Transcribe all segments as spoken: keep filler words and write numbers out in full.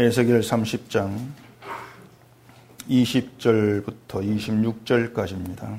에스겔 삼십 장 이십 절부터 이십육 절까지입니다.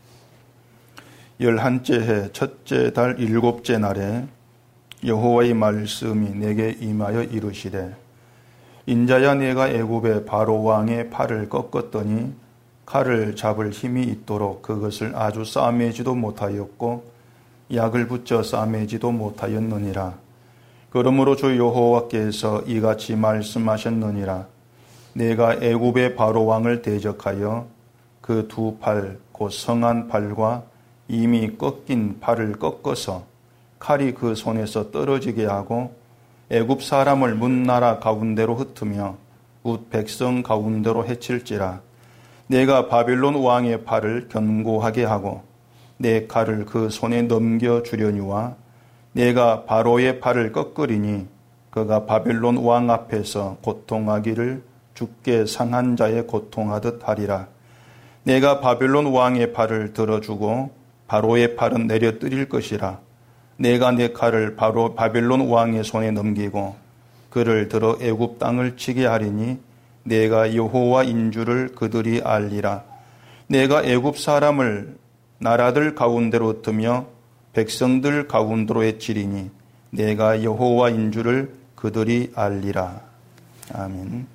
열한째 해 첫째 달 일곱째 날에 여호와의 말씀이 내게 임하여 이르시되, 인자야, 내가 애굽의 바로 왕의 팔을 꺾었더니 칼을 잡을 힘이 있도록 그것을 아주 싸매지도 못하였고 약을 붙여 싸매지도 못하였느니라. 그러므로 주 여호와께서 이같이 말씀하셨느니라. 내가 애굽의 바로 왕을 대적하여 그 두 팔, 곧 성한 팔과 이미 꺾인 팔을 꺾어서 칼이 그 손에서 떨어지게 하고 애굽 사람을 문 나라 가운데로 흩으며 뭇 백성 가운데로 해칠지라. 내가 바벨론 왕의 팔을 견고하게 하고 내 칼을 그 손에 넘겨주려니와 내가 바로의 팔을 꺾으리니 그가 바벨론 왕 앞에서 고통하기를 죽게 상한 자의 고통하듯 하리라. 내가 바벨론 왕의 팔을 들어주고 바로의 팔은 내려뜨릴 것이라. 내가 내 칼을 바로 바벨론 왕의 손에 넘기고 그를 들어 애굽 땅을 치게 하리니 내가 여호와인 줄을 그들이 알리라. 내가 애굽 사람을 나라들 가운데로 흩으며 백성들 가운데로 해치리니 내가 여호와인 줄을 그들이 알리라. 아멘.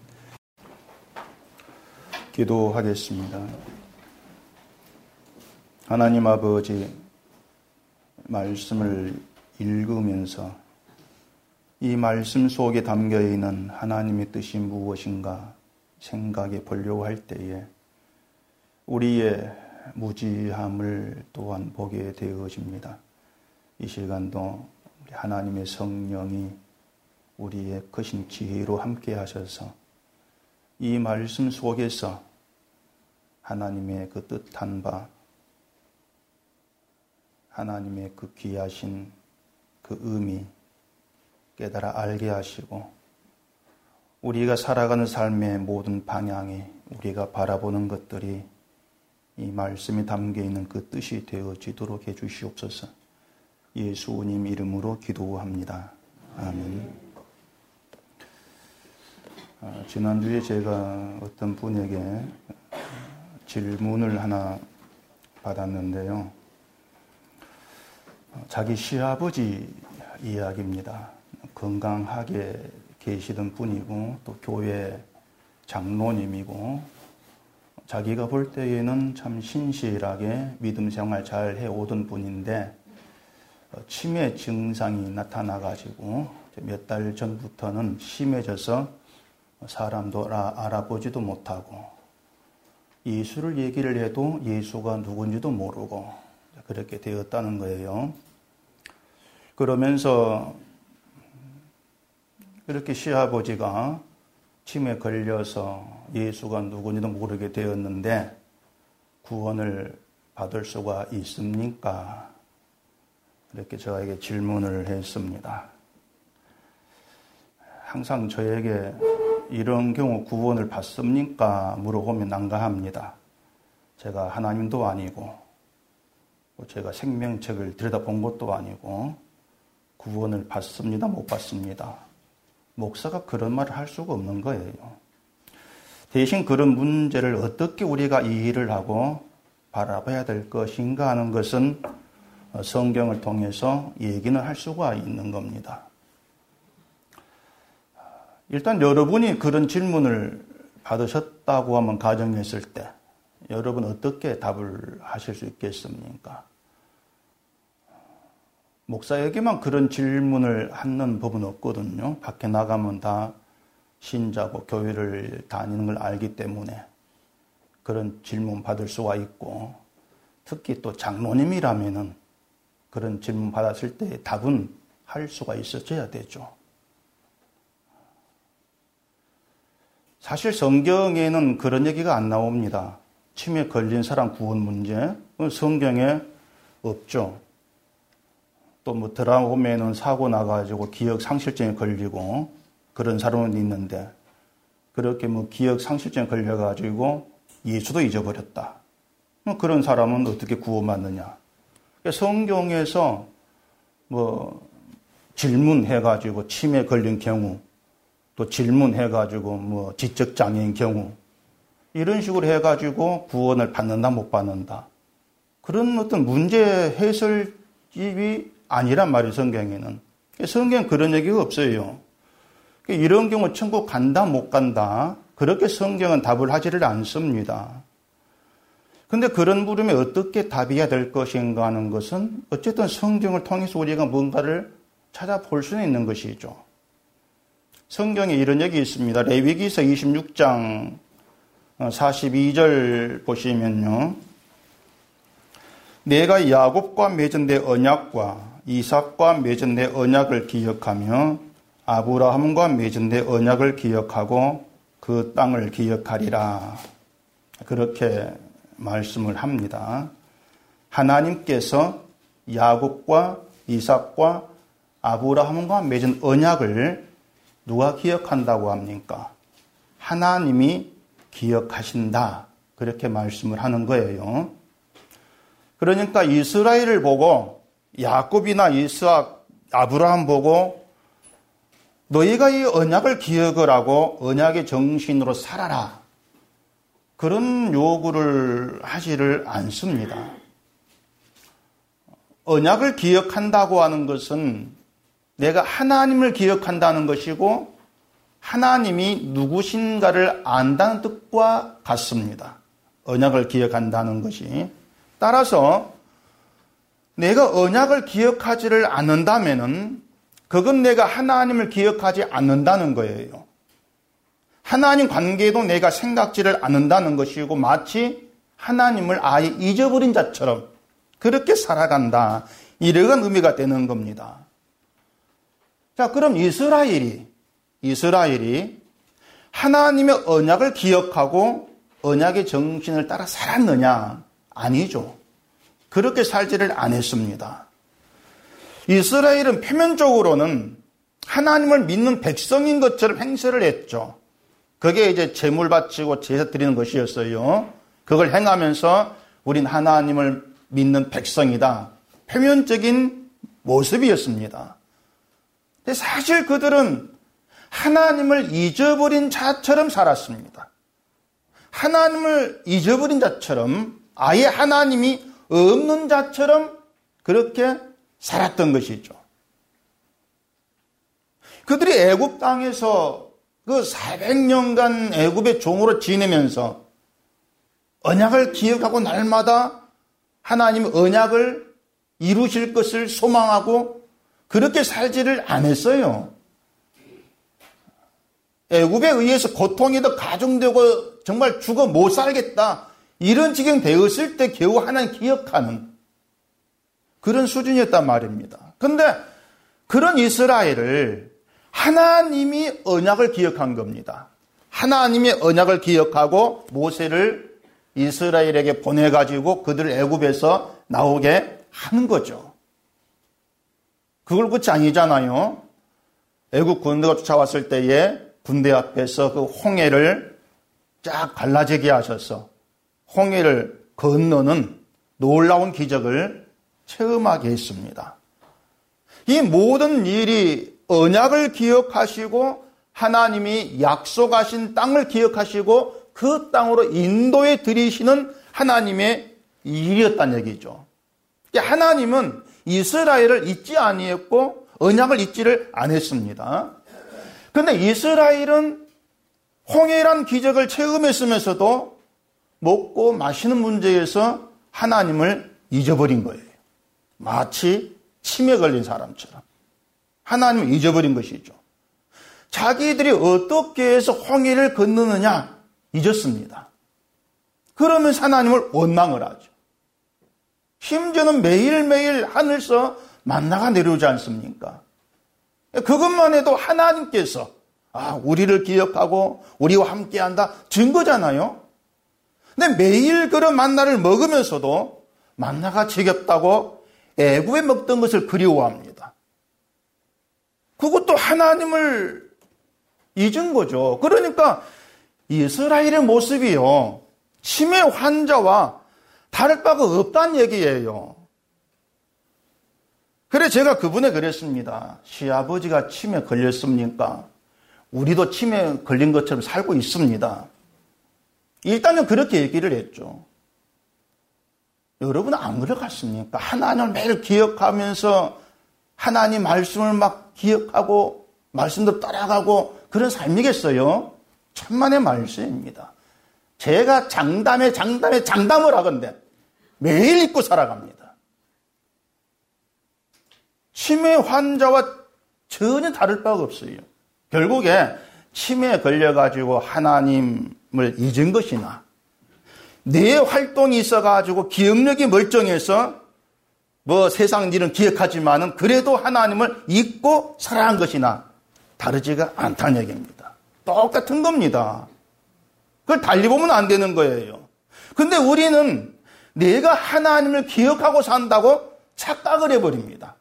기도하겠습니다. 하나님 아버지, 말씀을 읽으면서 이 말씀 속에 담겨있는 하나님의 뜻이 무엇인가 생각해 보려고 할 때에 우리의 무지함을 또한 보게 되어집니다. 이 시간도 하나님의 성령이 우리의 크신 지혜로 함께 하셔서 이 말씀 속에서 하나님의 그 뜻한 바, 하나님의 그 귀하신 그 의미 깨달아 알게 하시고 우리가 살아가는 삶의 모든 방향에 우리가 바라보는 것들이 이 말씀에 담겨있는 그 뜻이 되어지도록 해주시옵소서. 예수님 이름으로 기도합니다. 아멘. 아, 지난주에 제가 어떤 분에게 질문을 하나 받았는데요. 자기 시아버지 이야기입니다. 건강하게 계시던 분이고 또 교회 장로님이고 자기가 볼 때에는 참 신실하게 믿음 생활 잘 해오던 분인데 치매 증상이 나타나가지고 몇 달 전부터는 심해져서 사람도 알아보지도 못하고 예수를 얘기를 해도 예수가 누군지도 모르고 그렇게 되었다는 거예요. 그러면서 이렇게 시아버지가 치매에 걸려서 예수가 누군지도 모르게 되었는데 구원을 받을 수가 있습니까? 이렇게 저에게 질문을 했습니다. 항상 저에게 이런 경우 구원을 받습니까? 물어보면 난감합니다. 제가 하나님도 아니고 제가 생명책을 들여다본 것도 아니고 구원을 받습니다, 못 받습니다. 목사가 그런 말을 할 수가 없는 거예요. 대신 그런 문제를 어떻게 우리가 이해를 하고 바라봐야 될 것인가 하는 것은 성경을 통해서 얘기는 할 수가 있는 겁니다. 일단 여러분이 그런 질문을 받으셨다고 하면 가정했을 때 여러분 어떻게 답을 하실 수 있겠습니까? 목사에게만 그런 질문을 하는 법은 없거든요. 밖에 나가면 다 신자고 교회를 다니는 걸 알기 때문에 그런 질문 받을 수가 있고 특히 또 장로님이라면은 그런 질문 받았을 때 답은 할 수가 있어야 되죠. 사실 성경에는 그런 얘기가 안 나옵니다. 치매 걸린 사람 구원 문제, 성경에 없죠. 또 뭐 드라마 보면은 사고 나가지고 기억 상실증에 걸리고 그런 사람은 있는데 그렇게 뭐 기억 상실증에 걸려가지고 예수도 잊어버렸다. 그런 사람은 어떻게 구원받느냐? 성경에서 뭐 질문해가지고 치매 걸린 경우 또 질문해가지고 뭐 지적장애인 경우 이런 식으로 해가지고 구원을 받는다 못 받는다 그런 어떤 문제 해설집이 아니란 말이에요. 성경에는. 성경은 그런 얘기가 없어요. 이런 경우 천국 간다 못 간다 그렇게 성경은 답을 하지를 않습니다. 근데 그런 물음에 어떻게 답해야 될 것인가 하는 것은 어쨌든 성경을 통해서 우리가 뭔가를 찾아볼 수는 있는 것이죠. 성경에 이런 얘기 있습니다. 레위기서 이십육 장 사십이 절 보시면요. 내가 야곱과 맺은 내 언약과 이삭과 맺은 내 언약을 기억하며 아브라함과 맺은 내 언약을 기억하고 그 땅을 기억하리라. 그렇게 말씀을 합니다. 하나님께서 야곱과 이삭과 아브라함과 맺은 언약을 누가 기억한다고 합니까? 하나님이 기억하신다. 그렇게 말씀을 하는 거예요. 그러니까 이스라엘을 보고 야곱이나 이삭, 아브라함 보고 너희가 이 언약을 기억을 하고 언약의 정신으로 살아라. 그런 요구를 하지를 않습니다. 언약을 기억한다고 하는 것은 내가 하나님을 기억한다는 것이고 하나님이 누구신가를 안다는 뜻과 같습니다. 언약을 기억한다는 것이. 따라서 내가 언약을 기억하지를 않는다면은 그건 내가 하나님을 기억하지 않는다는 거예요. 하나님 관계도 내가 생각지를 않는다는 것이고 마치 하나님을 아예 잊어버린 자처럼 그렇게 살아간다. 이러한 의미가 되는 겁니다. 자, 그럼 이스라엘이 이스라엘이 하나님의 언약을 기억하고 언약의 정신을 따라 살았느냐? 아니죠. 그렇게 살지를 않았습니다. 이스라엘은 표면적으로는 하나님을 믿는 백성인 것처럼 행세를 했죠. 그게 이제 제물 바치고 제사 드리는 것이었어요. 그걸 행하면서 우린 하나님을 믿는 백성이다. 표면적인 모습이었습니다. 근데 사실 그들은 하나님을 잊어버린 자처럼 살았습니다. 하나님을 잊어버린 자처럼 아예 하나님이 없는 자처럼 그렇게 살았던 것이죠. 그들이 애굽 땅에서 그 사백 년간 애굽의 종으로 지내면서 언약을 기억하고 날마다 하나님의 언약을 이루실 것을 소망하고 그렇게 살지를 않았어요. 애굽에 의해서 고통이 더 가중되고 정말 죽어 못 살겠다. 이런 지경 되었을 때 겨우 하나님 기억하는 그런 수준이었단 말입니다. 그런데 그런 이스라엘을 하나님이 언약을 기억한 겁니다. 하나님의 언약을 기억하고 모세를 이스라엘에게 보내가지고 그들을 애굽에서 나오게 하는 거죠. 그걸 끝이 아니잖아요. 애굽 군대가 쫓아왔을 때에 군대 앞에서 그 홍해를 쫙 갈라지게 하셔서 홍해를 건너는 놀라운 기적을 체험하게 했습니다. 이 모든 일이 언약을 기억하시고 하나님이 약속하신 땅을 기억하시고 그 땅으로 인도해 드리시는 하나님의 일이었다는 얘기죠. 하나님은 이스라엘을 잊지 아니했고 언약을 잊지를 않았습니다. 그런데 이스라엘은 홍해란 기적을 체험했으면서도 먹고 마시는 문제에서 하나님을 잊어버린 거예요. 마치 치매 걸린 사람처럼 하나님을 잊어버린 것이죠. 자기들이 어떻게 해서 홍해를 건너느냐 잊었습니다. 그러면서 하나님을 원망을 하죠. 심지어는 매일매일 하늘에서 만나가 내려오지 않습니까? 그것만 해도 하나님께서 아, 우리를 기억하고 우리와 함께한다 증거잖아요. 근데 매일 그런 만나를 먹으면서도 만나가 지겹다고 애굽에 먹던 것을 그리워합니다. 그것도 하나님을 잊은 거죠. 그러니까 이스라엘의 모습이요, 치매 환자와 다를 바가 없다는 얘기예요. 그래 제가 그분에 그랬습니다. 시아버지가 치매 걸렸습니까? 우리도 치매에 걸린 것처럼 살고 있습니다. 일단은 그렇게 얘기를 했죠. 여러분 안 그렇겠습니까? 하나님을 매일 기억하면서 하나님 말씀을 막 기억하고 말씀도 따라가고 그런 삶이겠어요? 천만의 말씀입니다. 제가 장담에 장담에 장담을 하건대 매일 잊고 살아갑니다. 치매 환자와 전혀 다를 바가 없어요. 결국에 치매에 걸려가지고 하나님을 잊은 것이나 내 활동이 있어가지고 기억력이 멀쩡해서 뭐 세상 일은 기억하지만은 그래도 하나님을 잊고 살아간 것이나 다르지가 않다는 얘기입니다. 똑같은 겁니다. 그걸 달리 보면 안 되는 거예요. 근데 우리는 내가 하나님을 기억하고 산다고 착각을 해버립니다.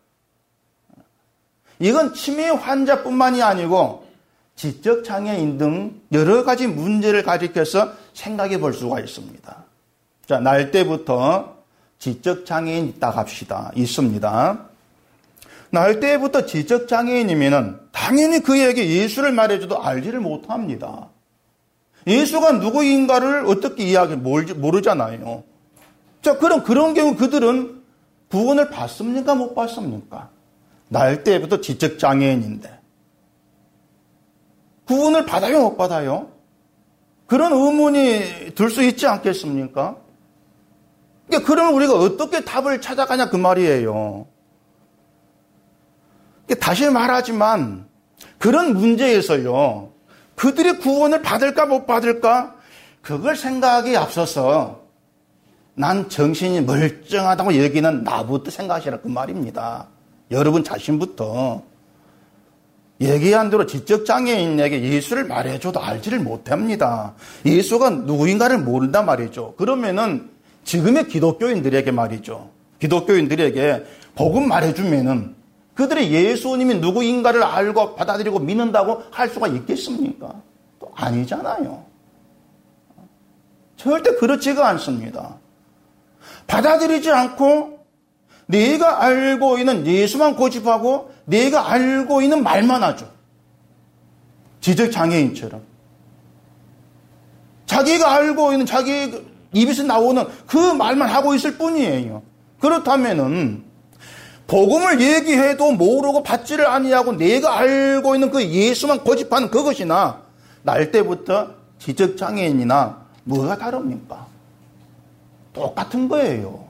이건 치매 환자뿐만이 아니고 지적장애인 등 여러 가지 문제를 가리켜서 생각해 볼 수가 있습니다. 자, 날 때부터 지적장애인 있다 합시다. 있습니다. 날 때부터 지적장애인이면은 당연히 그에게 예수를 말해줘도 알지를 못합니다. 예수가 누구인가를 어떻게 이야기 모르잖아요. 자, 그럼 그런 경우 그들은 구원을 받습니까? 못 받습니까? 날 때부터 지적장애인인데 구원을 받아요? 못 받아요? 그런 의문이 들 수 있지 않겠습니까? 그러니까 그러면 우리가 어떻게 답을 찾아가냐 그 말이에요. 그러니까 다시 말하지만 그런 문제에서요. 그들이 구원을 받을까 못 받을까? 그걸 생각이 앞서서 난 정신이 멀쩡하다고 여기는 나부터 생각하시라 그 말입니다. 여러분 자신부터. 얘기한 대로 지적장애인에게 예수를 말해줘도 알지를 못합니다. 예수가 누구인가를 모른단 말이죠. 그러면은 지금의 기독교인들에게 말이죠. 기독교인들에게 복음 말해주면은 그들이 예수님이 누구인가를 알고 받아들이고 믿는다고 할 수가 있겠습니까? 또 아니잖아요. 절대 그렇지가 않습니다. 받아들이지 않고 내가 알고 있는 예수만 고집하고 내가 알고 있는 말만 하죠. 지적장애인처럼. 자기가 알고 있는 자기 입에서 나오는 그 말만 하고 있을 뿐이에요. 그렇다면은 복음을 얘기해도 모르고 받지를 아니하고 내가 알고 있는 그 예수만 고집하는 그것이나 날 때부터 지적장애인이나 뭐가 다릅니까? 똑같은 거예요.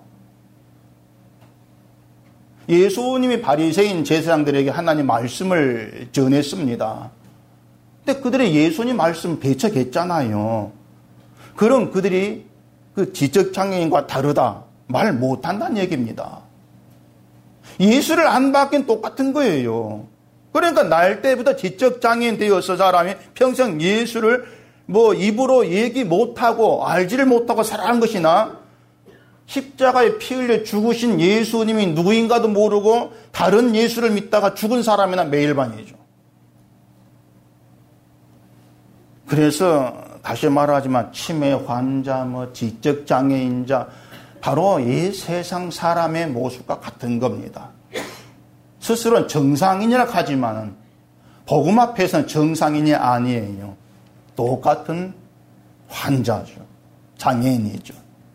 예수님이 바리새인 제사장들에게 하나님 말씀을 전했습니다. 근데 그들의 예수님 말씀 배척했잖아요. 그럼 그들이 그 지적장애인과 다르다 말 못한다는 얘기입니다. 예수를 안 받긴 똑같은 거예요. 그러니까 날 때부터 지적장애인 되어서 사람이 평생 예수를 뭐 입으로 얘기 못하고 알지를 못하고 살아간 것이나 십자가에 피 흘려 죽으신 예수님이 누구인가도 모르고 다른 예수를 믿다가 죽은 사람이나 매일반이죠. 그래서 다시 말하지만 치매 환자, 뭐 지적장애인자 바로 이 세상 사람의 모습과 같은 겁니다. 스스로는 정상인이라 하지만은 복음 앞에서는 정상인이 아니에요. 똑같은 환자죠. 장애인이죠.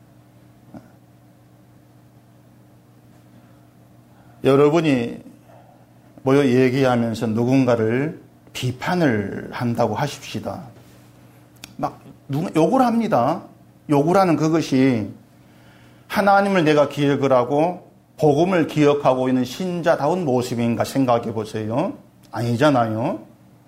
여러분이 모여 얘기하면서 누군가를 비판을 한다고 하십시다. 막 누가 욕을 합니다. 욕을 하는 그것이 하나님을 내가 기억을 하고 복음을 기억하고 있는 신자다운 모습인가 생각해 보세요. 아니잖아요.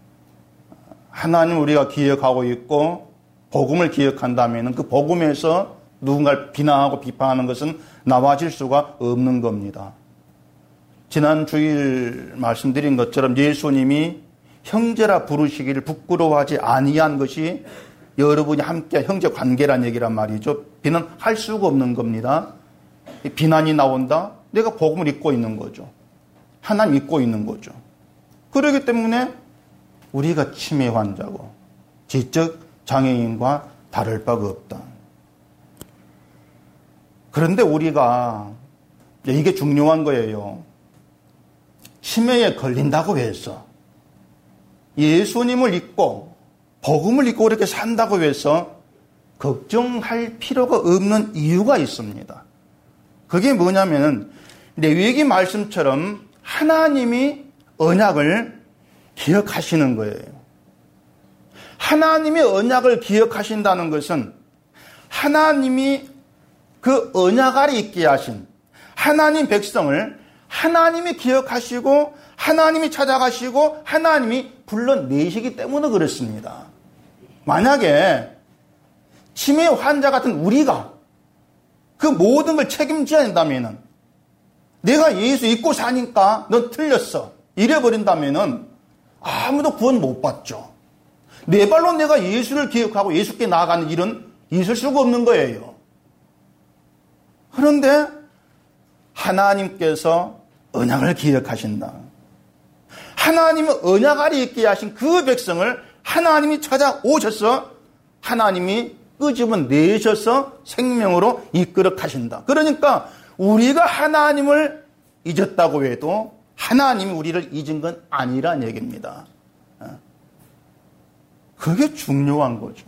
하나님 우리가 기억하고 있고 복음을 기억한다면 그 복음에서 누군가를 비난하고 비판하는 것은 나와질 수가 없는 겁니다. 지난 주일 말씀드린 것처럼 예수님이 형제라 부르시기를 부끄러워하지 아니한 것이 여러분이 함께 형제 관계란 얘기란 말이죠. 비난할 수가 없는 겁니다. 비난이 나온다? 내가 복음을 믿고 있는 거죠. 하나님 믿고 있는 거죠. 그렇기 때문에 우리가 치매 환자고 지적 장애인과 다를 바가 없다. 그런데 우리가 이게 중요한 거예요. 치매에 걸린다고 해서 예수님을 믿고 복음을 믿고 그렇게 산다고 해서 걱정할 필요가 없는 이유가 있습니다. 그게 뭐냐면은 레위기 말씀처럼 하나님이 언약을 기억하시는 거예요. 하나님의 언약을 기억하신다는 것은 하나님이 그 언약 아래 있게 하신 하나님 백성을 하나님이 기억하시고 하나님이 찾아가시고 하나님이 불러내시기 때문에 그렇습니다. 만약에 치매 환자 같은 우리가 그 모든 걸 책임져야 한다면 내가 예수 믿고 사니까 넌 틀렸어 이래버린다면 아무도 구원 못 받죠. 내 발로 내가 예수를 기억하고 예수께 나아가는 일은 있을 수가 없는 거예요. 그런데 하나님께서 언약을 기억하신다. 하나님의 언약 아래 있게 하신 그 백성을 하나님이 찾아오셔서 하나님이 끄집어내셔서 생명으로 이끌어 가신다. 그러니까 우리가 하나님을 잊었다고 해도 하나님이 우리를 잊은 건 아니란 얘기입니다. 그게 중요한 거죠.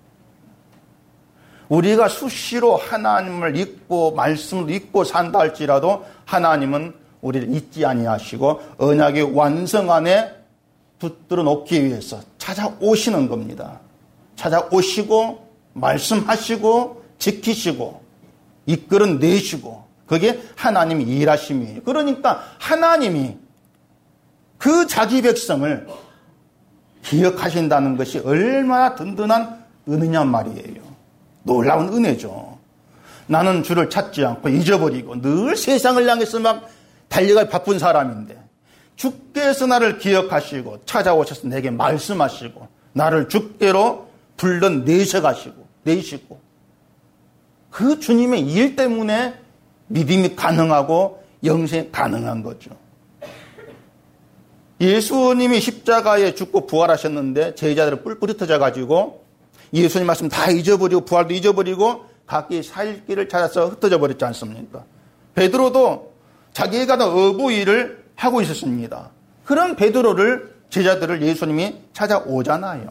우리가 수시로 하나님을 잊고 말씀을 잊고 산다 할지라도 하나님은 우리를 잊지 아니하시고 언약의 완성 안에 붙들어 놓기 위해서 찾아오시는 겁니다. 찾아오시고 말씀하시고 지키시고 이끌어내시고 그게 하나님의 일하심이에요. 그러니까 하나님이 그 자기 백성을 기억하신다는 것이 얼마나 든든한 은혜냔 말이에요. 놀라운 은혜죠. 나는 주를 찾지 않고 잊어버리고 늘 세상을 향해서 막 달려갈 바쁜 사람인데 주께서 나를 기억하시고 찾아오셔서 내게 말씀하시고 나를 주께로 불러내셔가시고 내시고 그 주님의 일 때문에 믿음이 가능하고 영생이 가능한 거죠. 예수님이 십자가에 죽고 부활하셨는데 제자들은 뿔뿔이 흩어져가지고 예수님 말씀 다 잊어버리고 부활도 잊어버리고 각기 살 길을 찾아서 흩어져 버렸지 않습니까? 베드로도 자기가 하던 어부 일을 하고 있었습니다. 그런 베드로를 제자들을 예수님이 찾아오잖아요.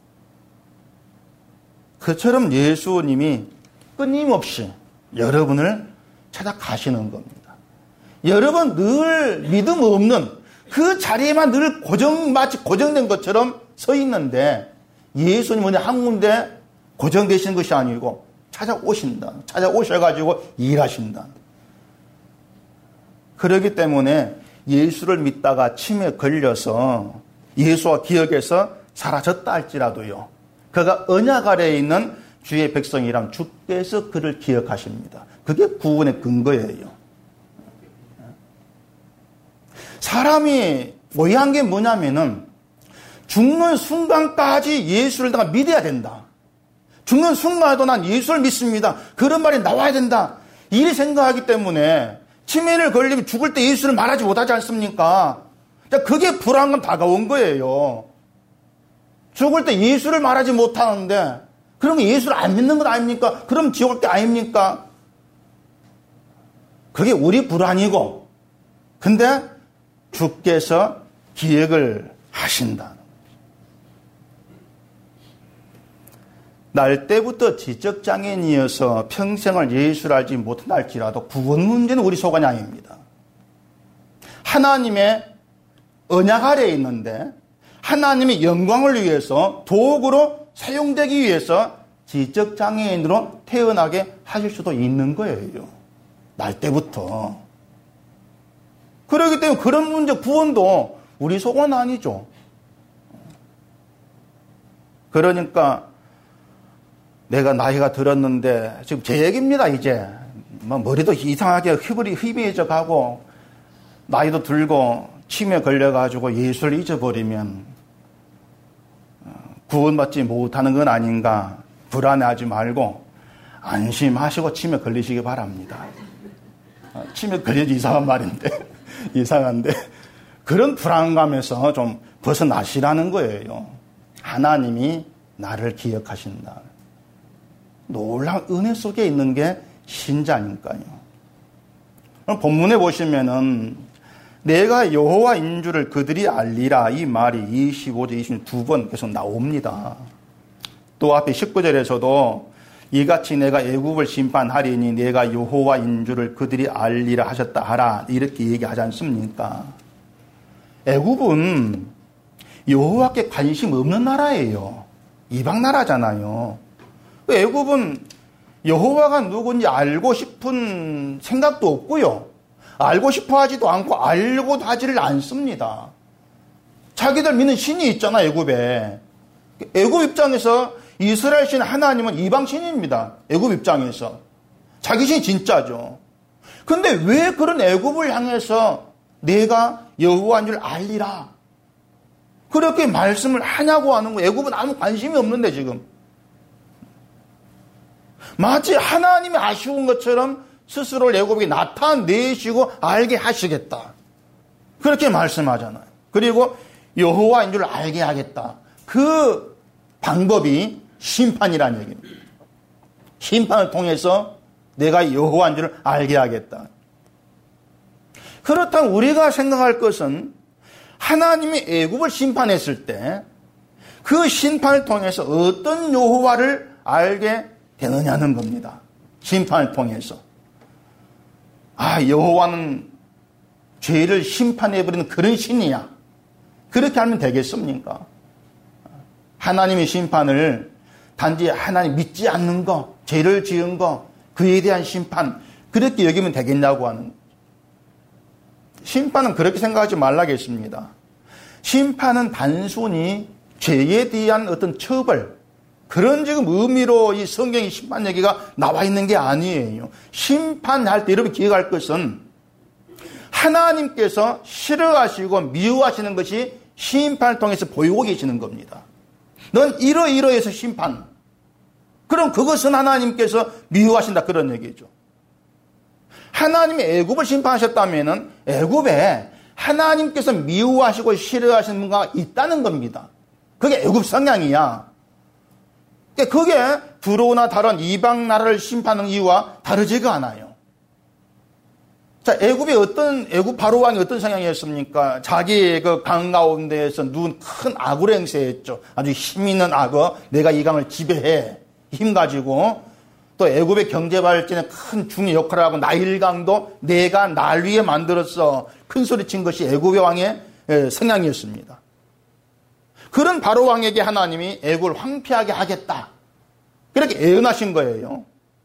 그처럼 예수님이 끊임없이 여러분을 찾아가시는 겁니다. 여러분 늘 믿음 없는 그 자리에만 늘 고정, 마치 고정된 것처럼 서 있는데 예수님은 한 군데 고정되시는 것이 아니고 찾아오신다. 찾아오셔가지고 일하신다. 그렇기 때문에 예수를 믿다가 침에 걸려서 예수와 기억에서 사라졌다 할지라도요. 그가 언약 아래에 있는 주의 백성이란 주께서 그를 기억하십니다. 그게 구원의 근거예요. 사람이 모의한 게 뭐냐면은 죽는 순간까지 예수를 내가 믿어야 된다. 죽는 순간에도 난 예수를 믿습니다. 그런 말이 나와야 된다. 이리 생각하기 때문에 치매를 걸리면 죽을 때 예수를 말하지 못하지 않습니까? 그게 불안감 다가온 거예요. 죽을 때 예수를 말하지 못하는데 그러면 예수를 안 믿는 것 아닙니까? 그럼 지옥 갈 게 아닙니까? 그게 우리 불안이고 근데 주께서 기억을 하신다. 날 때부터 지적장애인이어서 평생을 예수를 알지 못한다 할지라도 구원 문제는 우리 소관이 아닙니다. 하나님의 언약 아래에 있는데 하나님의 영광을 위해서 도구로 사용되기 위해서 지적장애인으로 태어나게 하실 수도 있는 거예요. 날 때부터. 그렇기 때문에 그런 문제 구원도 우리 소관 아니죠. 그러니까 내가 나이가 들었는데 지금 제 얘기입니다. 이제 뭐 머리도 이상하게 휘브리 휘비해져 가고 나이도 들고 치매 걸려가지고 예수를 잊어버리면 구원받지 못하는 건 아닌가 불안해하지 말고 안심하시고 치매 걸리시기 바랍니다. 치매 걸려지 이상한 말인데 이상한데 그런 불안감에서 좀 벗어나시라는 거예요. 하나님이 나를 기억하신다. 놀라운 은혜 속에 있는 게 신자니까요. 본문에 보시면은 내가 여호와인 줄을 그들이 알리라. 이 말이 이십오 절, 이십육 절 두 번 계속 나옵니다. 또 앞에 십구 절에서도 이같이 내가 애굽을 심판하리니 내가 여호와인 줄을 그들이 알리라 하셨다 하라. 이렇게 얘기하지 않습니까? 애굽은 여호와께 관심 없는 나라예요. 이방 나라잖아요. 애굽은 여호와가 누군지 알고 싶은 생각도 없고요. 알고 싶어 하지도 않고 알고도 하지를 않습니다. 자기들 믿는 신이 있잖아, 애굽에. 애굽 입장에서 이스라엘 신 하나님은 이방 신입니다. 애굽 입장에서. 자기 신이 진짜죠. 근데 왜 그런 애굽을 향해서 내가 여호와인 줄 알리라. 그렇게 말씀을 하냐고 하는 거예요. 애굽은 아무 관심이 없는데 지금. 마치 하나님이 아쉬운 것처럼 스스로를 애굽에게 나타내시고 알게 하시겠다. 그렇게 말씀하잖아요. 그리고 여호와인 줄 알게 하겠다. 그 방법이 심판이라는 얘기입니다. 심판을 통해서 내가 여호와인 줄 알게 하겠다. 그렇다면 우리가 생각할 것은 하나님이 애굽을 심판했을 때 그 심판을 통해서 어떤 여호와를 알게 되느냐는 겁니다. 심판을 통해서. 아, 여호와는 죄를 심판해버리는 그런 신이야. 그렇게 하면 되겠습니까? 하나님의 심판을 단지 하나님 믿지 않는 거, 죄를 지은 거, 그에 대한 심판, 그렇게 여기면 되겠냐고 하는 거죠. 심판은 그렇게 생각하지 말라겠습니다. 심판은 단순히 죄에 대한 어떤 처벌, 그런 지금 의미로 이 성경의 심판 얘기가 나와 있는 게 아니에요. 심판할 때 여러분 기억할 것은 하나님께서 싫어하시고 미워하시는 것이 심판을 통해서 보이고 계시는 겁니다. 넌 이러이러해서 심판. 그럼 그것은 하나님께서 미워하신다 그런 얘기죠. 하나님이 애굽을 심판하셨다면은 애굽에 하나님께서 미워하시고 싫어하시는 뭔가가 있다는 겁니다. 그게 애굽 성향이야. 그게 두로나 다른 이방 나라를 심판하는 이유와 다르지가 않아요. 자, 애굽의 어떤, 애굽 바로 왕이 어떤 성향이었습니까? 자기 그 강 가운데에서 누운 큰 악으로 행세했죠. 아주 힘 있는 악어, 내가 이 강을 지배해. 힘 가지고. 또 애굽의 경제 발전에 큰 중요 역할을 하고 나일강도 내가 날 위해 만들었어. 큰 소리 친 것이 애굽의 왕의 성향이었습니다. 그런 바로 왕에게 하나님이 애굽을 황폐하게 하겠다. 그렇게 예언하신 거예요.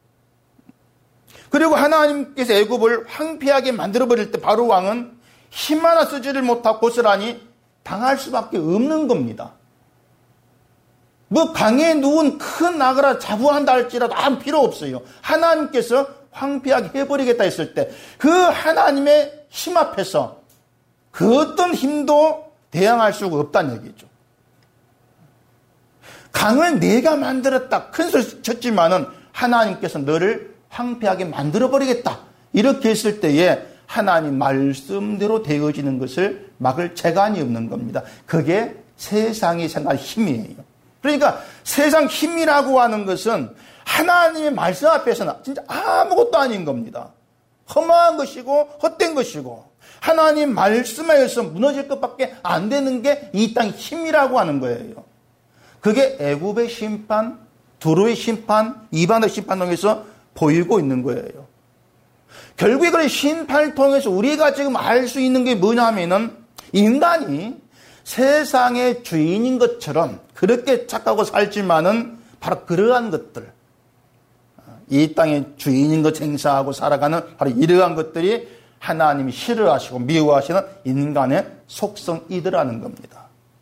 그리고 하나님께서 애굽을 황폐하게 만들어버릴 때 바로 왕은 힘 하나 쓰지를 못하고 고스란히 당할 수밖에 없는 겁니다. 뭐 강에 누운 큰 악어라 자부한다 할지라도 아무 필요 없어요. 하나님께서 황폐하게 해버리겠다 했을 때 그 하나님의 힘 앞에서 그 어떤 힘도 대항할 수가 없다는 얘기죠. 강을 내가 만들었다. 큰 소리 쳤지만은 하나님께서 너를 황폐하게 만들어버리겠다. 이렇게 했을 때에 하나님 말씀대로 되어지는 것을 막을 재간이 없는 겁니다. 그게 세상이 생각할 힘이에요. 그러니까 세상 힘이라고 하는 것은 하나님의 말씀 앞에서는 진짜 아무것도 아닌 겁니다. 험한 것이고 헛된 것이고 하나님 말씀에 의해서 무너질 것밖에 안 되는 게 이 땅의 힘이라고 하는 거예요. 그게 애굽의 심판, 두로의 심판, 이방의 심판 통해서 보이고 있는 거예요. 결국에 그런 심판을 통해서 우리가 지금 알 수 있는 게 뭐냐 하면은 인간이 세상의 주인인 것처럼 그렇게 착하고 살지만은 바로 그러한 것들, 이 땅의 주인인 것 행사하고 살아가는 바로 이러한 것들이 하나님이 싫어하시고 미워하시는 인간의 속성이더라는 겁니다.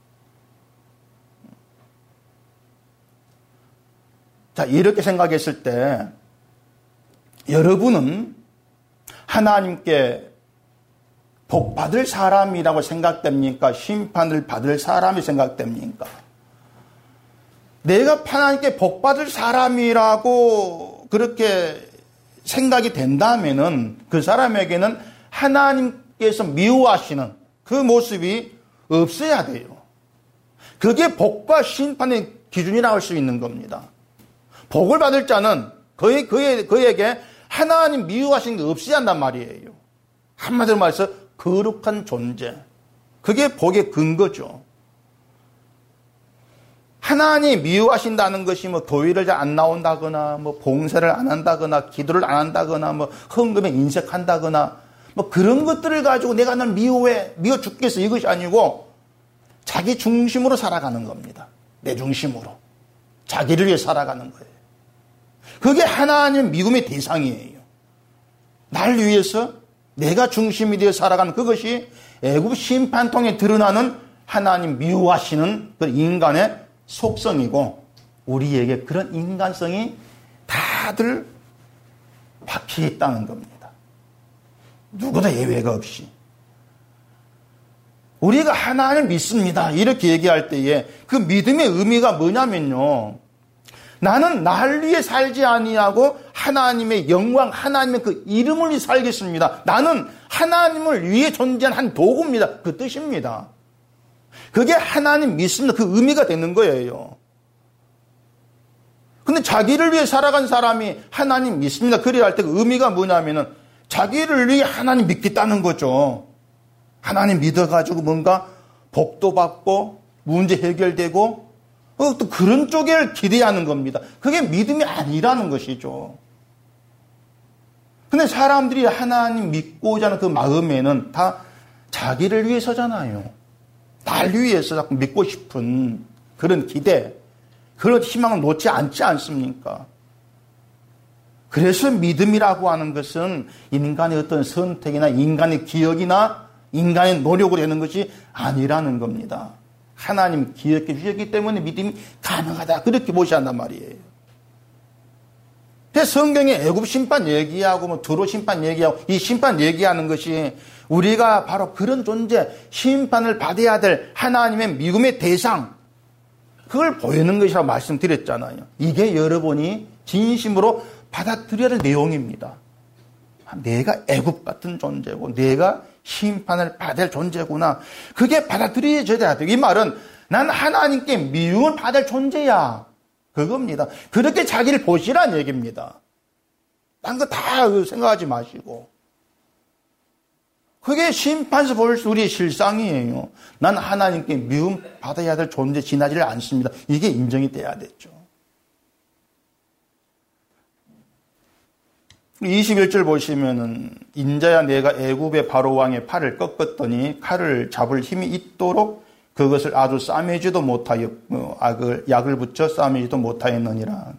자, 이렇게 생각했을 때 여러분은 하나님께 복받을 사람이라고 생각됩니까? 심판을 받을 사람이 생각됩니까? 내가 하나님께 복받을 사람이라고 그렇게 생각이 된다면은 그 사람에게는 하나님께서 미워하시는 그 모습이 없어야 돼요. 그게 복과 심판의 기준이라고 할 수 있는 겁니다. 복을 받을 자는 그의, 그의, 그에게 하나님 미워하시는 게 없어야 한단 말이에요. 한마디로 말해서 거룩한 존재. 그게 복의 근거죠. 하나님 미워하신다는 것이 뭐 교회를 잘 안 나온다거나 뭐 봉사를 안 한다거나 기도를 안 한다거나 뭐 헌금에 인색한다거나 뭐 그런 것들을 가지고 내가 널 미워해 미워 죽겠어 이것이 아니고 자기 중심으로 살아가는 겁니다. 내 중심으로 자기를 위해 살아가는 거예요. 그게 하나님 미움의 대상이에요. 날 위해서 내가 중심이 되어 살아가는 그것이 애굽 심판통에 드러나는 하나님 미워하시는 그 인간의 속성이고 우리에게 그런 인간성이 다들 박혀 있다는 겁니다. 누구도 예외가 없이. 우리가 하나님을 믿습니다. 이렇게 얘기할 때에 그 믿음의 의미가 뭐냐면요. 나는 날 위해 살지 아니하고 하나님의 영광, 하나님의 그 이름을 위해 살겠습니다. 나는 하나님을 위해 존재한 한 도구입니다. 그 뜻입니다. 그게 하나님 믿습니다. 그 의미가 되는 거예요. 근데 자기를 위해 살아간 사람이 하나님 믿습니다. 그래야 할 때 그 의미가 뭐냐면은 자기를 위해 하나님 믿겠다는 거죠. 하나님 믿어가지고 뭔가 복도 받고 문제 해결되고 또 그런 쪽을 기대하는 겁니다. 그게 믿음이 아니라는 것이죠. 근데 사람들이 하나님 믿고자 하는 그 마음에는 다 자기를 위해서잖아요. 날 위해서 자꾸 믿고 싶은 그런 기대, 그런 희망을 놓지 않지 않습니까? 그래서 믿음이라고 하는 것은 인간의 어떤 선택이나 인간의 기억이나 인간의 노력으로 되는 것이 아니라는 겁니다. 하나님 기억해 주셨기 때문에 믿음이 가능하다. 그렇게 보셔야 한단 말이에요. 그래서 성경에 애굽 심판 얘기하고 뭐 두로 심판 얘기하고 이 심판 얘기하는 것이 우리가 바로 그런 존재, 심판을 받아야 될 하나님의 미움의 대상, 그걸 보이는 것이라고 말씀드렸잖아요. 이게 여러분이 진심으로 받아들여야 될 내용입니다. 내가 애굽 같은 존재고 내가 심판을 받을 존재구나. 그게 받아들여져야 돼요. 이 말은 난 하나님께 미움을 받을 존재야. 그겁니다. 그렇게 자기를 보시라는 얘기입니다. 딴 거 다 생각하지 마시고. 그게 심판에서 볼 수 우리의 실상이에요. 난 하나님께 미움 받아야 될 존재 지나지를 않습니다. 이게 인정이 돼야 됐죠. 이십일 절 보시면은 인자야 내가 애굽의 바로 왕의 팔을 꺾었더니 칼을 잡을 힘이 있도록 그것을 아주 싸매지도 못하여 악을 약을 붙여 싸매지도 못하였느니라.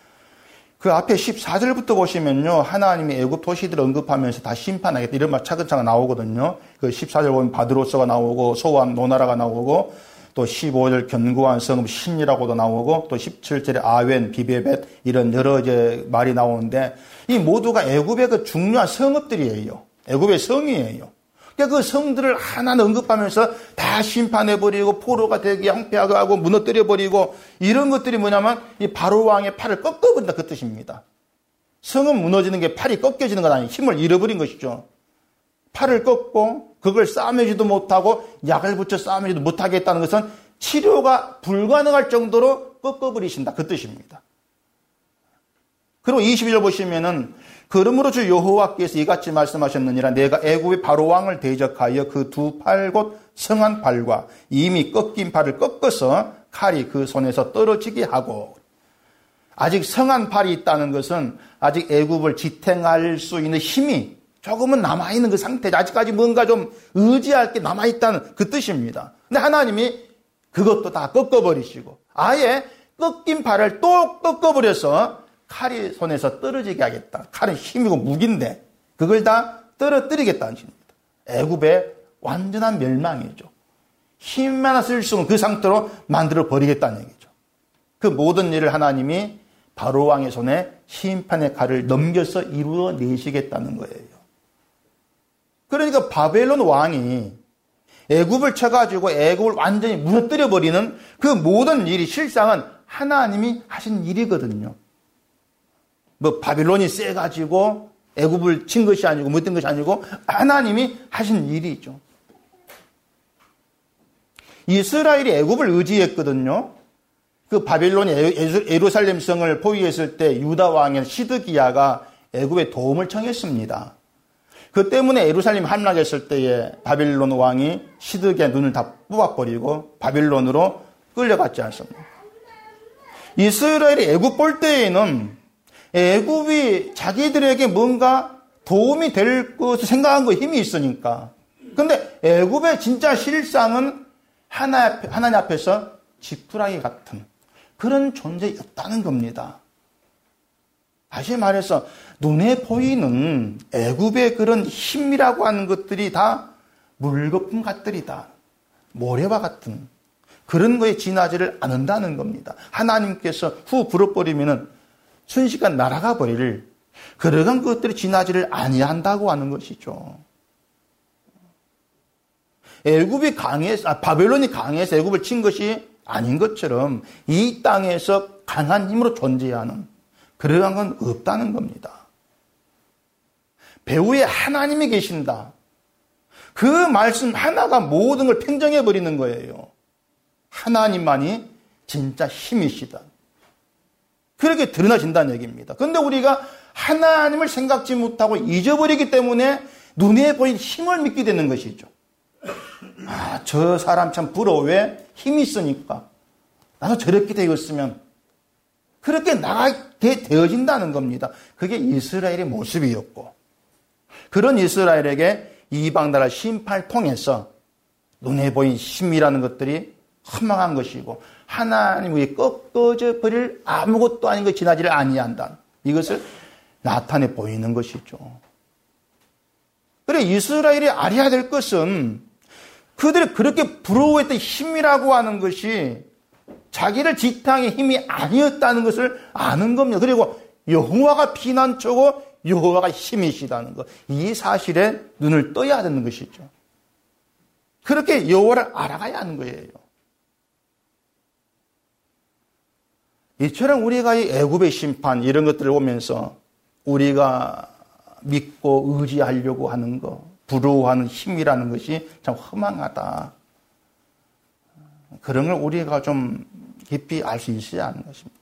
그 앞에 십사 절부터 보시면요. 하나님이 애굽 도시들을 언급하면서 다 심판하겠다 이런 말 차근차근 나오거든요. 그 십사 절 보면 바드로스가 나오고 소환 노나라가 나오고 또 십오 절 견고한 성읍 신이라고도 나오고 또 십칠 절에 아웬 비베벳 이런 여러 이제 말이 나오는데 이 모두가 애굽의 그 중요한 성읍들이에요. 애굽의 성이에요. 그러니까 그 성들을 하나는 언급하면서 다 심판해버리고 포로가 되게 황폐하게 하고 무너뜨려버리고 이런 것들이 뭐냐면 이 바로 왕의 팔을 꺾어버린다 그 뜻입니다. 성은 무너지는 게 팔이 꺾여지는 건 아니에요. 힘을 잃어버린 것이죠. 팔을 꺾고 그걸 싸매지도 못하고 약을 붙여 싸매지도 못하게 했다는 것은 치료가 불가능할 정도로 꺾어버리신다 그 뜻입니다. 그리고 이십일 절 보시면은 그러므로 주 여호와께서 이같이 말씀하셨느니라 내가 애굽의 바로 왕을 대적하여 그 두 팔 곧 성한 팔과 이미 꺾인 팔을 꺾어서 칼이 그 손에서 떨어지게 하고 아직 성한 팔이 있다는 것은 아직 애굽을 지탱할 수 있는 힘이 조금은 남아있는 그 상태죠. 아직까지 뭔가 좀 의지할 게 남아있다는 그 뜻입니다. 근데 하나님이 그것도 다 꺾어버리시고 아예 꺾인 팔을 또 꺾어버려서 칼이 손에서 떨어지게 하겠다. 칼은 힘이고 무기인데 그걸 다 떨어뜨리겠다는 뜻입니다. 애굽의 완전한 멸망이죠. 힘만 하나 쓸 수 없는 그 상태로 만들어 버리겠다는 얘기죠. 그 모든 일을 하나님이 바로 왕의 손에 심판의 칼을 넘겨서 이루어내시겠다는 거예요. 그러니까 바벨론 왕이 애굽을 쳐가지고 애굽을 완전히 무너뜨려 버리는 그 모든 일이 실상은 하나님이 하신 일이거든요. 뭐 바빌론이 세가지고 애굽을 친 것이 아니고 못된 것이 아니고 하나님이 하신 일이죠. 이스라엘이 애굽을 의지했거든요. 그 바빌론이 예루살렘 성을 포위했을 때 유다 왕인 시드기야가 애굽에 도움을 청했습니다. 그 때문에 예루살렘 함락했을 때에 바빌론 왕이 시드기야 눈을 다 뽑아버리고 바빌론으로 끌려갔지 않습니까? 이스라엘이 애굽 볼 때에는 애굽이 자기들에게 뭔가 도움이 될 것을 생각한 거 힘이 있으니까. 근데 애굽의 진짜 실상은 하나님 앞에서 지푸라기 같은 그런 존재였다는 겁니다. 다시 말해서 눈에 보이는 애굽의 그런 힘이라고 하는 것들이 다 물거품 같들이다. 모래와 같은 그런 거에 지나지를 않는다는 겁니다. 하나님께서 후 불어버리면 순식간 날아가 버릴 그러한 것들이 지나지를 아니한다고 하는 것이죠. 애굽이 강해서, 아, 바벨론이 강해서 애굽을 친 것이 아닌 것처럼 이 땅에서 강한 힘으로 존재하는 그러한 건 없다는 겁니다. 배후에 하나님이 계신다. 그 말씀 하나가 모든 걸 평정해 버리는 거예요. 하나님만이 진짜 힘이시다. 그렇게 드러나진다는 얘기입니다. 그런데 우리가 하나님을 생각지 못하고 잊어버리기 때문에 눈에 보이는 힘을 믿게 되는 것이죠. 아, 저 사람 참 부러워. 왜? 힘이 있으니까. 나도 저렇게 되었으면 그렇게 나가게 되어진다는 겁니다. 그게 이스라엘의 모습이었고 그런 이스라엘에게 이방 나라 심판을 통해서 눈에 보인 힘이라는 것들이 허망한 것이고 하나님 위에 꺾어져 버릴 아무것도 아닌 것 지나지를 아니한다. 이것을 나타내 보이는 것이죠. 그래 이스라엘이 알아야 될 것은 그들이 그렇게 부러워했던 힘이라고 하는 것이 자기를 지탱의 힘이 아니었다는 것을 아는 겁니다. 그리고 여호와가 피난처고 여호와가 힘이시다는 것. 이 사실에 눈을 떠야 되는 것이죠. 그렇게 여호와를 알아가야 하는 거예요. 이처럼 우리가 이 애굽의 심판 이런 것들을 보면서 우리가 믿고 의지하려고 하는 것, 부러워하는 힘이라는 것이 참 허망하다. 그런 걸 우리가 좀 깊이 알 수 있어야 하는 것입니다.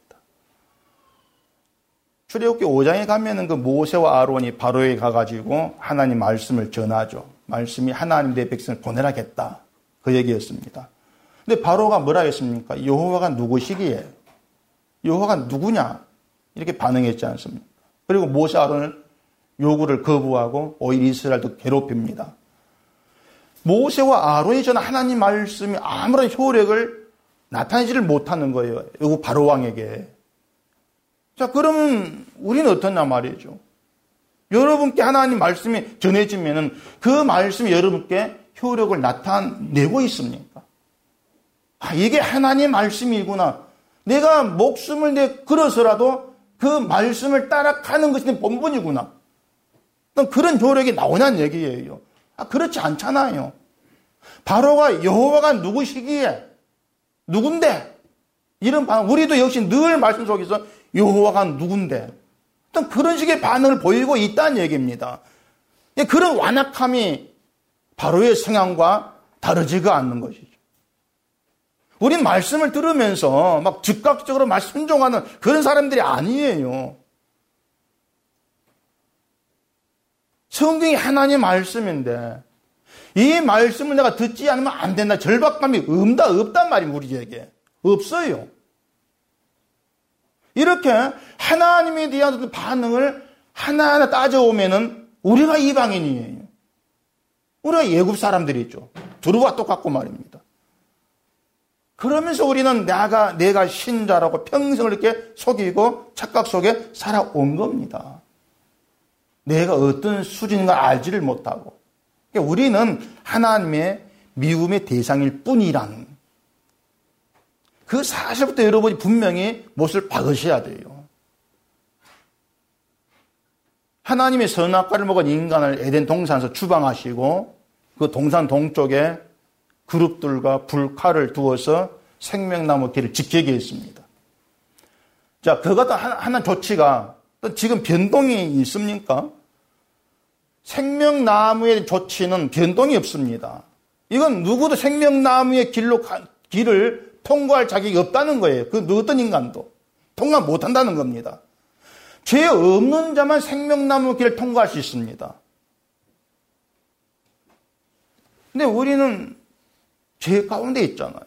출애굽기 오 장에 가면은 그 모세와 아론이 바로에 가가지고 하나님 말씀을 전하죠. 말씀이 하나님 내 백성을 보내라겠다. 그 얘기였습니다. 근데 바로가 뭐라 했습니까? 여호와가 누구시기에? 여호와가 누구냐? 이렇게 반응했지 않습니까? 그리고 모세 아론을 요구를 거부하고 오히려 이스라엘도 괴롭힙니다. 모세와 아론이 전한 하나님 말씀이 아무런 효력을 나타내지를 못하는 거예요. 요거 바로 왕에게. 자, 그러면 우리는 어떠냐 말이죠. 여러분께 하나님 말씀이 전해지면은 그 말씀이 여러분께 효력을 나타내고 있습니까? 아, 이게 하나님 말씀이구나. 내가 목숨을 내 걸어서라도 그 말씀을 따라가는 것이 내 본분이구나. 그런 효력이 나오냐는 얘기예요. 아, 그렇지 않잖아요. 바로가 여호와가 누구시기에? 누군데? 이런 반응. 우리도 역시 늘 말씀 속에서 여호와가 누군데? 어떤 그런 식의 반응을 보이고 있다는 얘기입니다. 그런 완악함이 바로의 성향과 다르지가 않는 것이죠. 우린 말씀을 들으면서 막 즉각적으로 막 순종하는 그런 사람들이 아니에요. 성경이 하나님의 말씀인데 이 말씀을 내가 듣지 않으면 안 된다. 절박감이 없다, 없단 말이에요. 우리에게. 없어요. 이렇게 하나님에 대한 반응을 하나하나 따져오면은 우리가 이방인이에요. 우리가 예굽 사람들이죠. 두루와 똑같고 말입니다. 그러면서 우리는 내가, 내가 신자라고 평생을 이렇게 속이고 착각 속에 살아온 겁니다. 내가 어떤 수준인가 알지를 못하고. 그러니까 우리는 하나님의 미움의 대상일 뿐이라는 그 사실부터 여러분이 분명히 못을 박으셔야 돼요. 하나님의 선악과를 먹은 인간을 에덴 동산에서 추방하시고 그 동산 동쪽에 그룹들과 불칼을 두어서 생명나무 길을 지키게 했습니다. 자, 그 같은 하나 조치가 또 지금 변동이 있습니까? 생명나무의 조치는 변동이 없습니다. 이건 누구도 생명나무의 길로 가, 길을 통과할 자격이 없다는 거예요. 그 어떤 인간도 통과 못한다는 겁니다. 죄 없는 자만 생명나무 길을 통과할 수 있습니다. 근데 우리는 죄 가운데 있잖아요.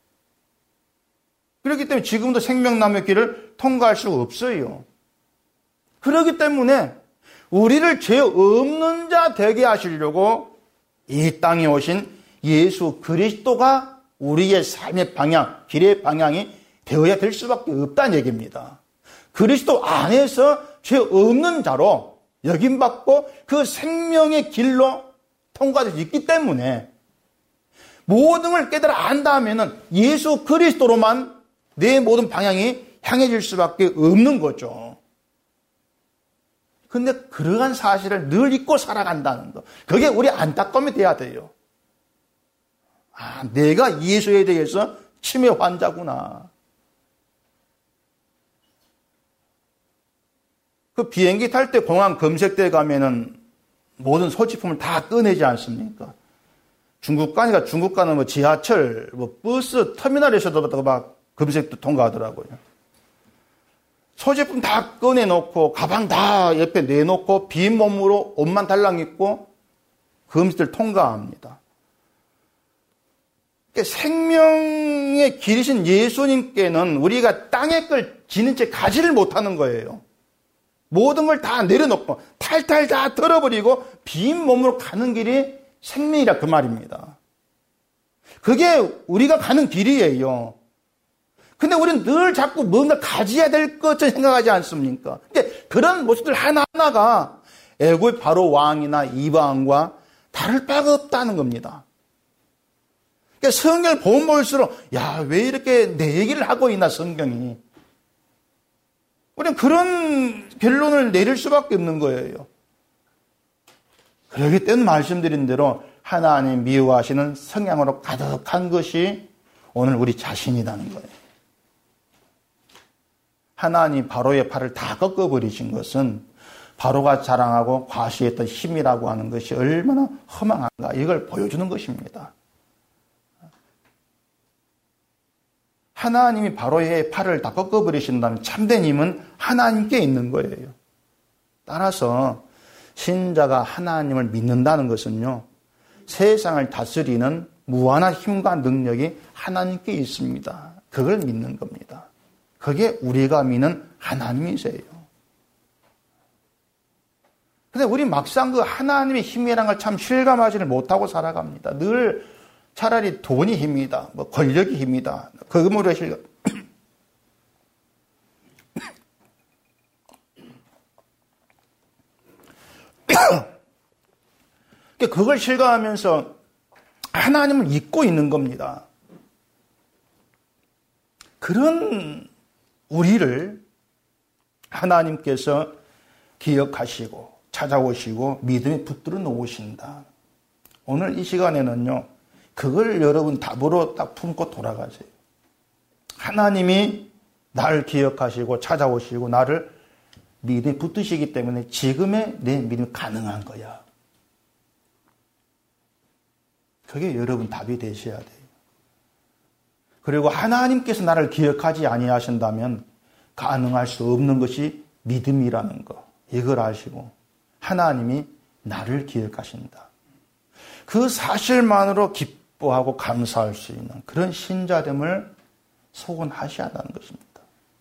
그렇기 때문에 지금도 생명나무의 길을 통과할 수가 없어요. 그렇기 때문에 우리를 죄 없는 자 되게 하시려고 이 땅에 오신 예수 그리스도가 우리의 삶의 방향, 길의 방향이 되어야 될 수밖에 없다는 얘기입니다. 그리스도 안에서 죄 없는 자로 여김받고 그 생명의 길로 통과될 수 있기 때문에 모든 걸 깨달아 안다면 예수 그리스도로만 내 모든 방향이 향해질 수밖에 없는 거죠. 근데 그러한 사실을 늘 잊고 살아간다는 거. 그게 우리 안타까움이 돼야 돼요. 아, 내가 예수에 대해서 치매 환자구나. 그 비행기 탈 때 공항 검색대에 가면은 모든 소지품을 다 꺼내지 않습니까? 중국 가니까 중국 가는 뭐 지하철, 뭐 버스, 터미널에서도 막 검색도 통과하더라고요. 소지품 다 꺼내놓고 가방 다 옆에 내놓고 빈 몸으로 옷만 달랑 입고 검색을 통과합니다. 그러니까 생명의 길이신 예수님께는 우리가 땅의 걸 지는 채 가지를 못하는 거예요. 모든 걸 다 내려놓고 탈탈 다 털어버리고 빈 몸으로 가는 길이 생명이라 그 말입니다. 그게 우리가 가는 길이에요. 근데 우리는 늘 자꾸 뭔가 가져야 될 것처럼 생각하지 않습니까? 그러니까 그런 모습들 하나하나가 애굽의 바로 왕이나 이방과 다를 바가 없다는 겁니다. 그러니까 성경을 보면 볼수록 야, 왜 이렇게 내 얘기를 하고 있나 성경이. 우리는 그런 결론을 내릴 수밖에 없는 거예요. 그렇기 때문에 말씀드린 대로 하나님 미워하시는 성향으로 가득한 것이 오늘 우리 자신이라는 거예요. 하나님 바로의 팔을 다 꺾어버리신 것은 바로가 자랑하고 과시했던 힘이라고 하는 것이 얼마나 허망한가 이걸 보여주는 것입니다. 하나님이 바로의 팔을 다 꺾어버리신다면 참된 힘은 하나님께 있는 거예요. 따라서 신자가 하나님을 믿는다는 것은요, 세상을 다스리는 무한한 힘과 능력이 하나님께 있습니다. 그걸 믿는 겁니다. 그게 우리가 믿는 하나님이세요. 근데 우리 막상 그 하나님의 힘이란 걸 참 실감하지를 못하고 살아갑니다. 늘 차라리 돈이 힘이다, 뭐 권력이 힘이다. 그거로 실감. 그걸 실감하면서 하나님을 잊고 있는 겁니다. 그런 우리를 하나님께서 기억하시고 찾아오시고 믿음에 붙들어 놓으신다. 오늘 이 시간에는요, 그걸 여러분 답으로 딱 품고 돌아가세요. 하나님이 나를 기억하시고 찾아오시고 나를 믿음에 붙드시기 때문에 지금의 내 믿음이 가능한 거야. 그게 여러분 답이 되셔야 돼요. 그리고 하나님께서 나를 기억하지 아니하신다면 가능할 수 없는 것이 믿음이라는 거. 이걸 아시고 하나님이 나를 기억하신다. 그 사실만으로 기뻐하고 감사할 수 있는 그런 신자됨을 소원하셔야 한다는 것입니다.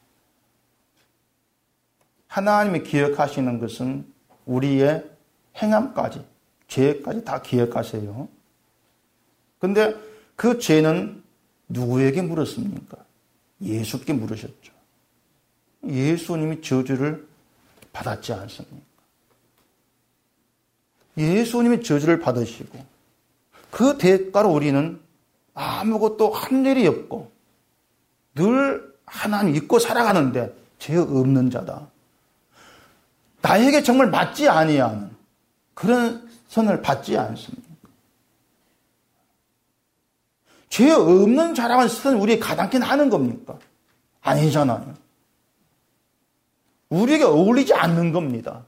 하나님이 기억하시는 것은 우리의 행함까지, 죄까지 다 기억하세요. 근데 그 죄는 누구에게 물었습니까? 예수께 물으셨죠. 예수님이 저주를 받았지 않습니까? 예수님이 저주를 받으시고 그 대가로 우리는 아무것도 한 일이 없고 늘 하나님 잊고 살아가는데 죄 없는 자다. 나에게 정말 맞지 아니하는 그런 선을 받지 않습니다. 죄 없는 자라는 선 우리에 가당키는 하는 겁니까? 아니잖아요. 우리에게 어울리지 않는 겁니다.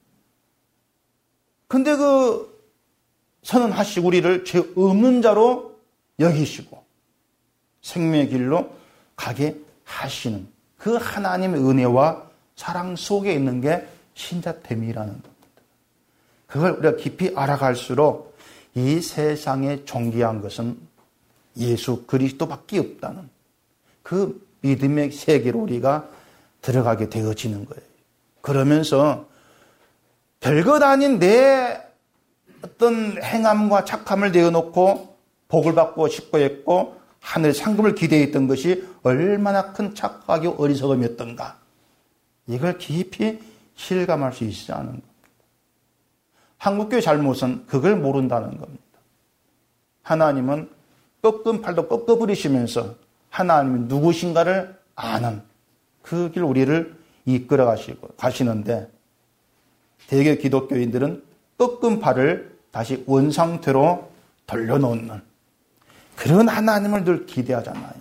근데 그 선언하시고 우리를 죄 없는 자로 여기시고 생명의 길로 가게 하시는 그 하나님의 은혜와 사랑 속에 있는 게 신자됨이라는 겁니다. 그걸 우리가 깊이 알아갈수록 이 세상에 존귀한 것은 예수 그리스도밖에 없다는 그 믿음의 세계로 우리가 들어가게 되어지는 거예요. 그러면서 별것 아닌 내 어떤 행함과 착함을 내어놓고 복을 받고 싶고 했고 하늘의 상급을 기대했던 것이 얼마나 큰 착각이고 어리석음이었던가. 이걸 깊이 실감할 수 있지 않은 겁니다. 한국교회 잘못은 그걸 모른다는 겁니다. 하나님은 꺾은 팔도 꺾어버리시면서 하나님이 누구신가를 아는 그 길 우리를 이끌어 가시고 가시는데 대개 기독교인들은 꺾은 팔을 다시 원상태로 돌려놓는 그런 하나님을 늘 기대하잖아요.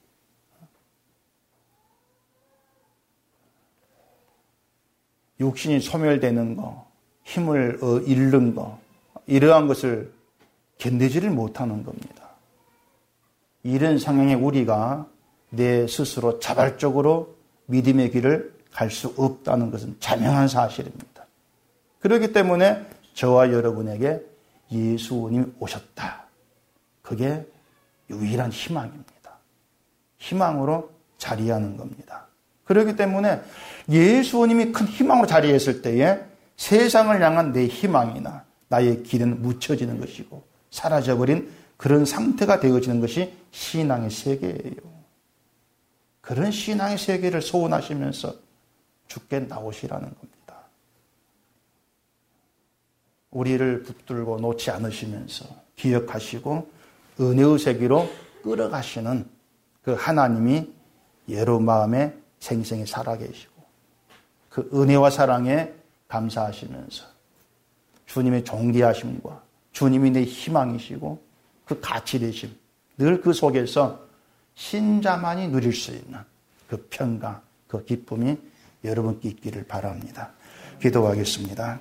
육신이 소멸되는 거, 힘을 잃는 거, 이러한 것을 견디지를 못하는 겁니다. 이런 상황에 우리가 내 스스로 자발적으로 믿음의 길을 갈 수 없다는 것은 자명한 사실입니다. 그렇기 때문에 저와 여러분에게 예수님이 오셨다. 그게 유일한 희망입니다. 희망으로 자리하는 겁니다. 그렇기 때문에 예수님이 큰 희망으로 자리했을 때에 세상을 향한 내 희망이나 나의 길은 묻혀지는 것이고 사라져버린 그런 상태가 되어지는 것이 신앙의 세계예요. 그런 신앙의 세계를 소원하시면서 주께 나오시라는 겁니다. 우리를 붙들고 놓지 않으시면서 기억하시고 은혜의 세계로 끌어가시는 그 하나님이 여러 마음에 생생히 살아계시고 그 은혜와 사랑에 감사하시면서 주님의 존귀하심과 주님이 내 희망이시고 그 가치 되심 늘 그 속에서 신자만이 누릴 수 있는 그 평강, 그 기쁨이 여러분께 있기를 바랍니다. 기도하겠습니다.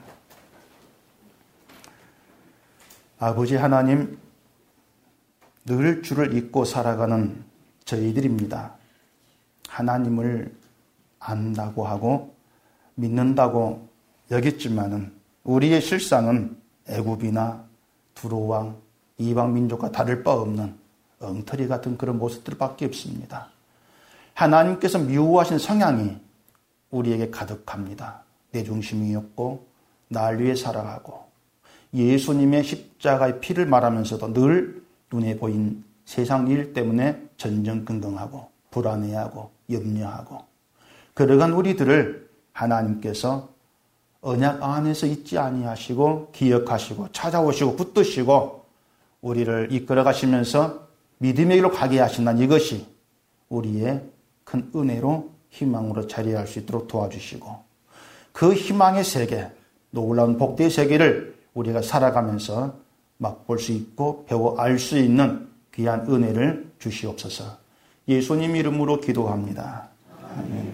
아버지 하나님, 늘 주를 잊고 살아가는 저희들입니다. 하나님을 안다고 하고 믿는다고 여겼지만은 우리의 실상은 애굽이나 두로왕, 이방 민족과 다를 바 없는 엉터리 같은 그런 모습들밖에 없습니다. 하나님께서 미워하신 성향이 우리에게 가득합니다. 내 중심이었고 날 위해 살아가고 예수님의 십자가의 피를 말하면서도 늘 눈에 보인 세상 일 때문에 전전긍긍하고 불안해하고 염려하고 그러한 우리들을 하나님께서 언약 안에서 잊지 아니하시고 기억하시고 찾아오시고 붙드시고 우리를 이끌어 가시면서 믿음의 길로 가게 하신다는 이것이 우리의 큰 은혜로 희망으로 자리할 수 있도록 도와주시고 그 희망의 세계, 놀라운 복대의 세계를 우리가 살아가면서 맛볼 수 있고 배워 알 수 있는 귀한 은혜를 주시옵소서. 예수님 이름으로 기도합니다. 아멘.